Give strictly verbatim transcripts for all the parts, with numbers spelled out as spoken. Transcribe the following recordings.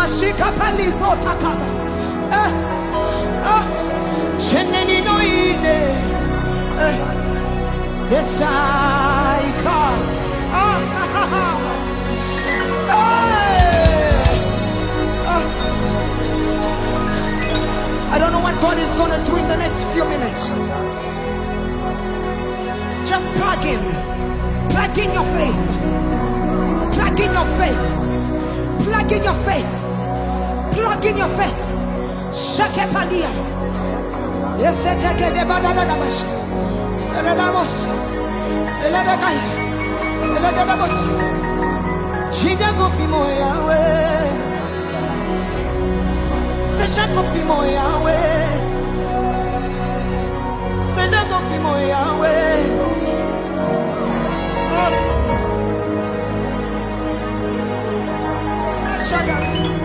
Shika palizo takata. Eh, ah, cheneni no ine. Eh, yes I can. Ah, ah, ah. Eh, ah. I don't know what God is gonna do in the next few minutes. Just plug in, plug in your faith, plug in your faith, plug in your faith. Plug in your faith. Shakepalia. Yes, I take it. Badadabas. Eladamos. Eladagai. Eladabos. Chida gofimo yawe. Seja gofimo yawe. Seja gofimo yawe. Shaga.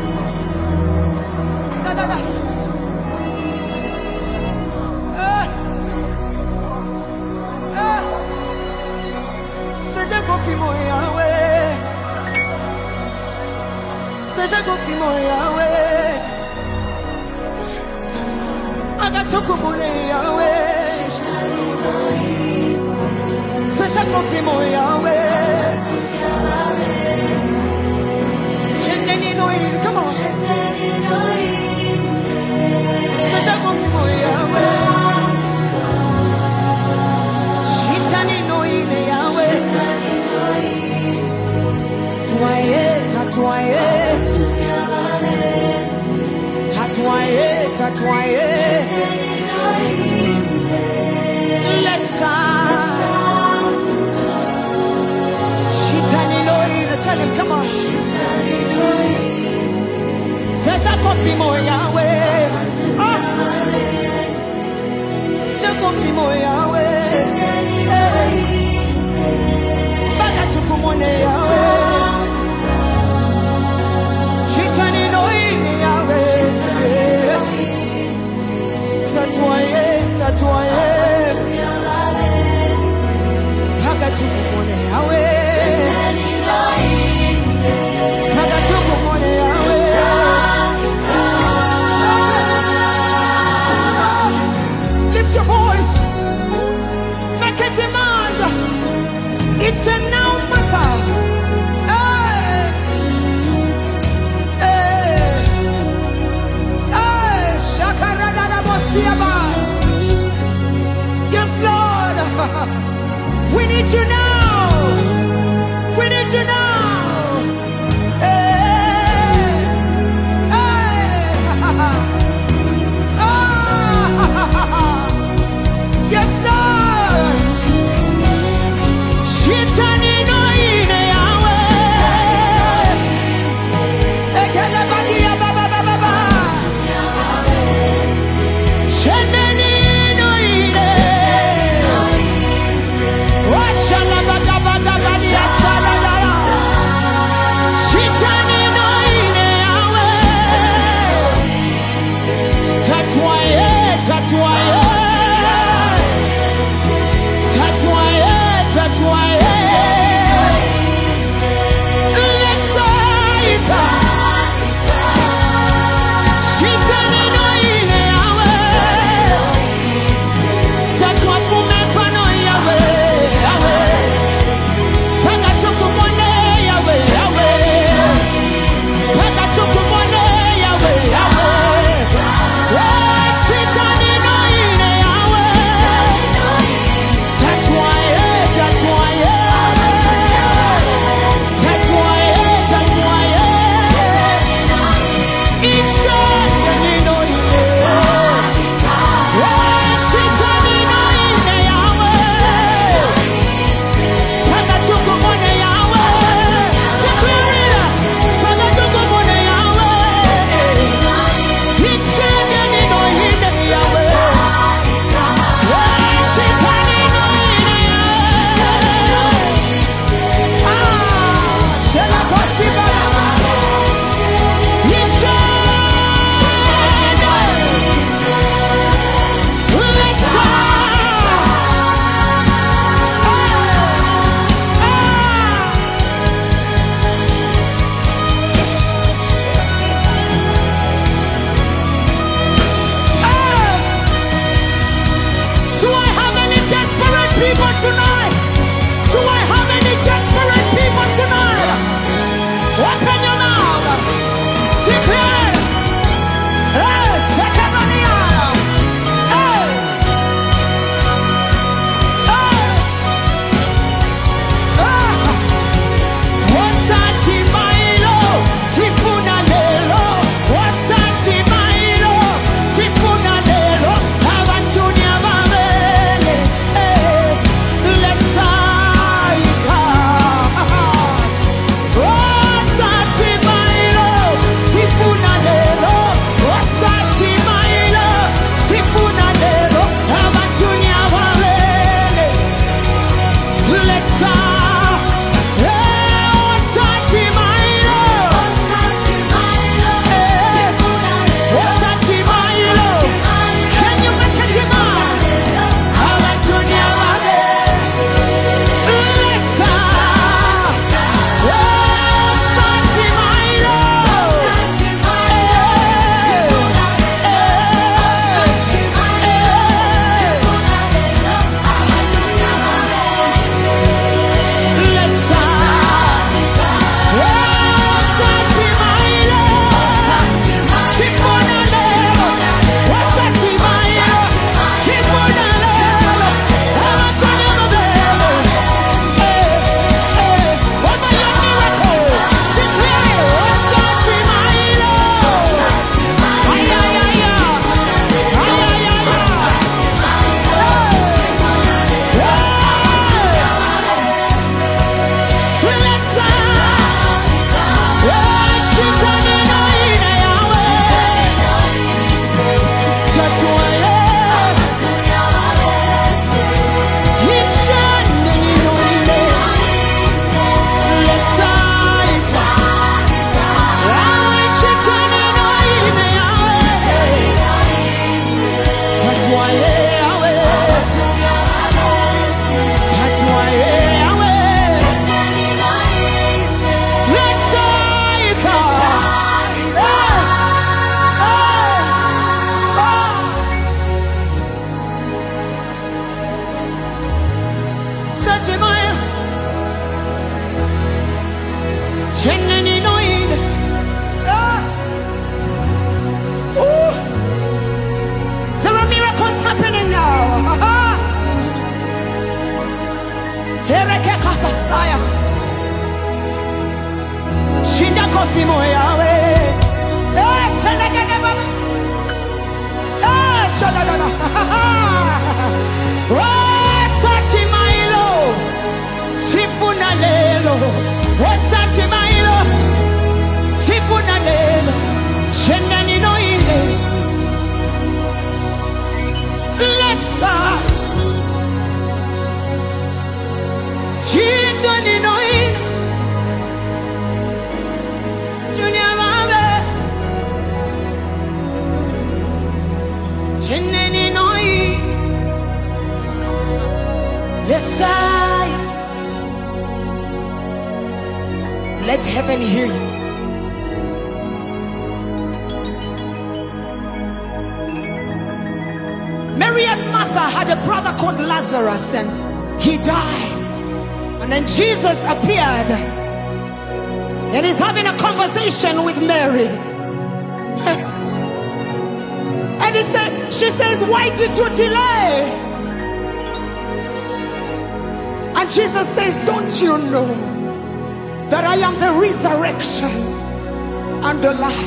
Seja confirmo Yahweh, seja confirmo Yahweh, agatokumune Yahweh, seja confirmo Yahweh, Shendeni noin, come on, seja confirmo Yahweh, Shitani noin Yahweh. Tatuaye, tatuaye, tatuaye, lesa. Shitani Lord, tell him, come on. Sasha kofi mo Yahweh, ah, kofi mo Yahweh, bana tukumone Yahweh. Tatuaye, tatuaye, hagatukumone Yahweh, hagatukumone Yahweh. Lift your voice. Jenny Noid. Ooh. There are miracles happening now. Shinja kofi moyawe. Eh, shalagaba. Eh, shalagaba. Oh, sati mailo. Tifuna lelo. Oh, sati mailo. Tifuna lelo. Shenani noile. Lessa. Chitani noile. Junior Mame. Shenani noile. Lessa. Let heaven hear you. Mary and Martha had a brother called Lazarus and he died. And then Jesus appeared and he's having a conversation with Mary. And he said, she says, why did you delay? And Jesus says, don't you know that I am the resurrection and the life?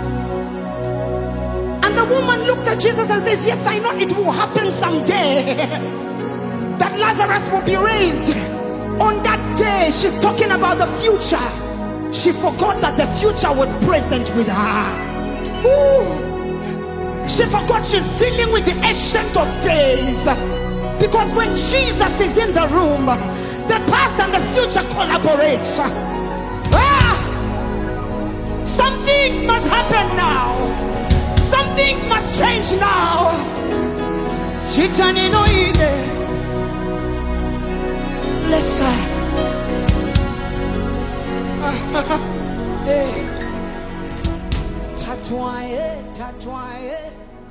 And the woman looked at Jesus and says, yes, I know it will happen someday. That Lazarus will be raised. On that day, she's talking about the future. She forgot that the future was present with her. Ooh. She forgot she's dealing with the ancient of days. Because when Jesus is in the room, the past and the future collaborates. Ah! Some things must happen now. Some things must change now. Chitani noide. Lessa. Hey. Tatouaye, tatouaye.